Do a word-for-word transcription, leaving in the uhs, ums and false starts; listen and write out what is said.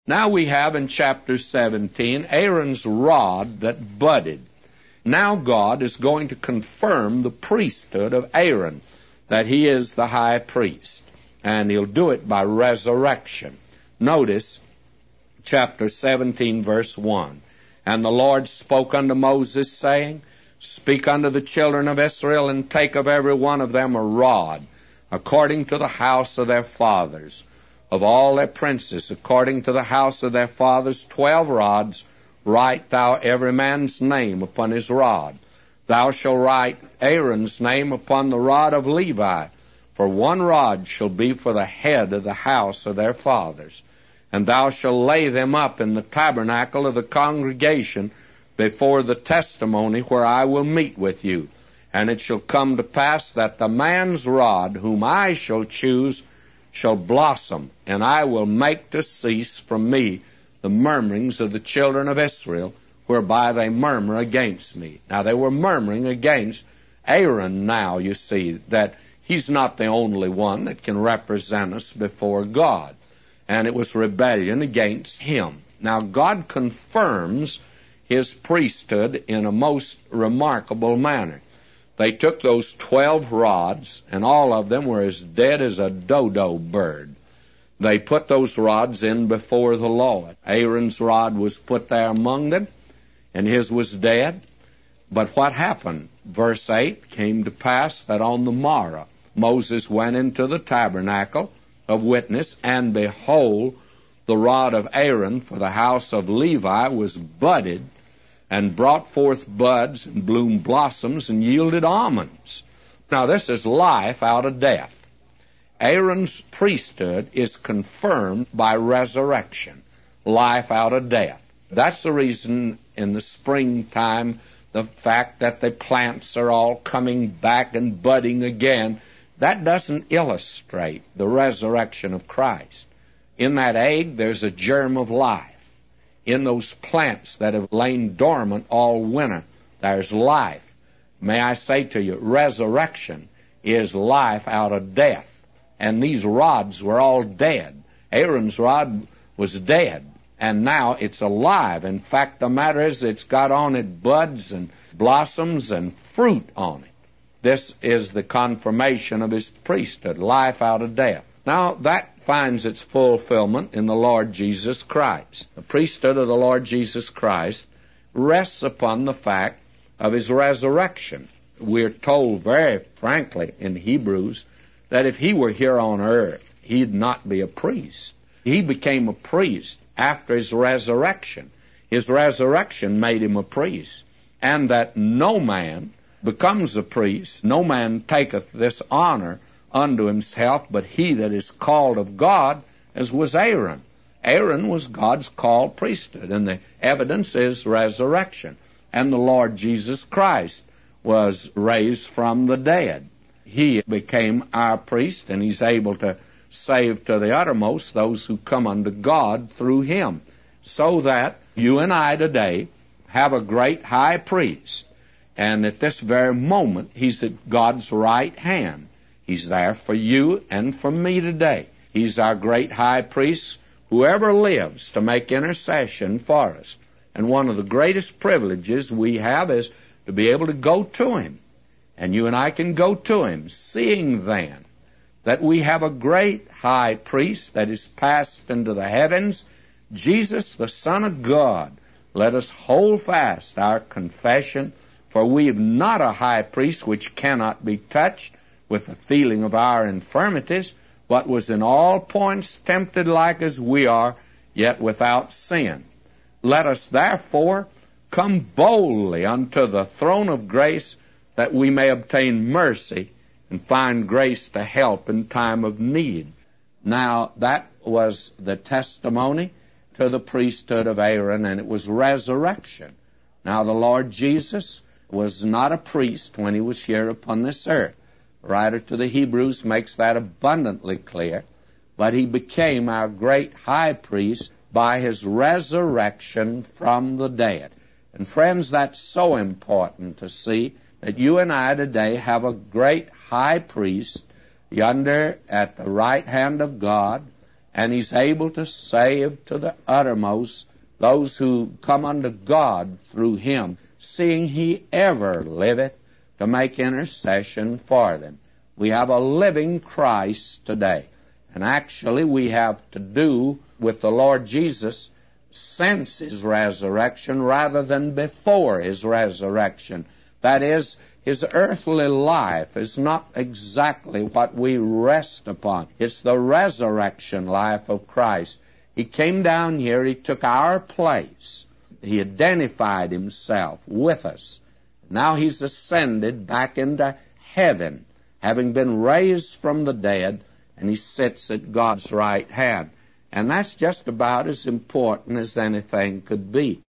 Now we have in chapter seventeen Aaron's rod that budded. Now God is going to confirm the priesthood of Aaron, that he is the high priest, and he'll do it by resurrection. Notice chapter seventeen, verse one. And the Lord spoke unto Moses, saying, Speak unto the children of Israel, and take of every one of them a rod, according to the house of their fathers. Of all their princes, according to the house of their fathers, twelve rods, write thou every man's name upon his rod. Thou shalt write Aaron's name upon the rod of Levi, for one rod shall be for the head of the house of their fathers. And thou shalt lay them up in the tabernacle of the congregation before the testimony where I will meet with you. And it shall come to pass that the man's rod, whom I shall choose, shall blossom, and I will make to cease from me the murmurings of the children of Israel, whereby they murmur against me. Now, they were murmuring against Aaron now, you see, that he's not the only one that can represent us before God. And it was rebellion against him. Now, God confirms his priesthood in a most remarkable manner. They took those twelve rods, and all of them were as dead as a dodo bird. They put those rods in before the Lord. Aaron's rod was put there among them, and his was dead. But what happened? Verse eight, came to pass that on the morrow Moses went into the tabernacle of witness, and behold, the rod of Aaron for the house of Levi was budded, and brought forth buds, and bloomed blossoms, and yielded almonds. Now this is life out of death. Aaron's priesthood is confirmed by resurrection, life out of death. That's the reason in the springtime, the fact that the plants are all coming back and budding again, that doesn't illustrate the resurrection of Christ. In that egg, there's a germ of life. In those plants that have lain dormant all winter, there's life. May I say to you, resurrection is life out of death. And these rods were all dead. Aaron's rod was dead, and now it's alive. In fact, the matter is it's got on it buds and blossoms and fruit on it. This is the confirmation of his priesthood, life out of death. Now, that finds its fulfillment in the Lord Jesus Christ. The priesthood of the Lord Jesus Christ rests upon the fact of his resurrection. We're told very frankly in Hebrews that if he were here on earth, he'd not be a priest. He became a priest after his resurrection. His resurrection made him a priest, and that no man becomes a priest, no man taketh this honor unto himself, but he that is called of God, as was Aaron. Aaron was God's called priesthood, and the evidence is resurrection. And the Lord Jesus Christ was raised from the dead. He became our priest, and he's able to save to the uttermost those who come unto God through him. So that you and I today have a great high priest, and at this very moment he's at God's right hand. He's there for you and for me today. He's our great high priest, whoever lives to make intercession for us. And one of the greatest privileges we have is to be able to go to him. And you and I can go to him, seeing then that we have a great high priest that is passed into the heavens, Jesus, the Son of God. Let us hold fast our confession, for we have not a high priest which cannot be touched with the feeling of our infirmities, but was in all points tempted like as we are, yet without sin. Let us therefore come boldly unto the throne of grace, that we may obtain mercy and find grace to help in time of need. Now, that was the testimony to the priesthood of Aaron, and it was resurrection. Now, the Lord Jesus was not a priest when he was here upon this earth. The writer to the Hebrews makes that abundantly clear. But he became our great high priest by his resurrection from the dead. And friends, that's so important to see that you and I today have a great high priest yonder at the right hand of God, and He's able to save to the uttermost those who come unto God through Him, seeing He ever liveth to make intercession for them. We have a living Christ today. And actually we have to do with the Lord Jesus since His resurrection rather than before His resurrection. That is, His earthly life is not exactly what we rest upon. It's the resurrection life of Christ. He came down here, He took our place. He identified Himself with us. Now He's ascended back into heaven, having been raised from the dead, and He sits at God's right hand. And that's just about as important as anything could be.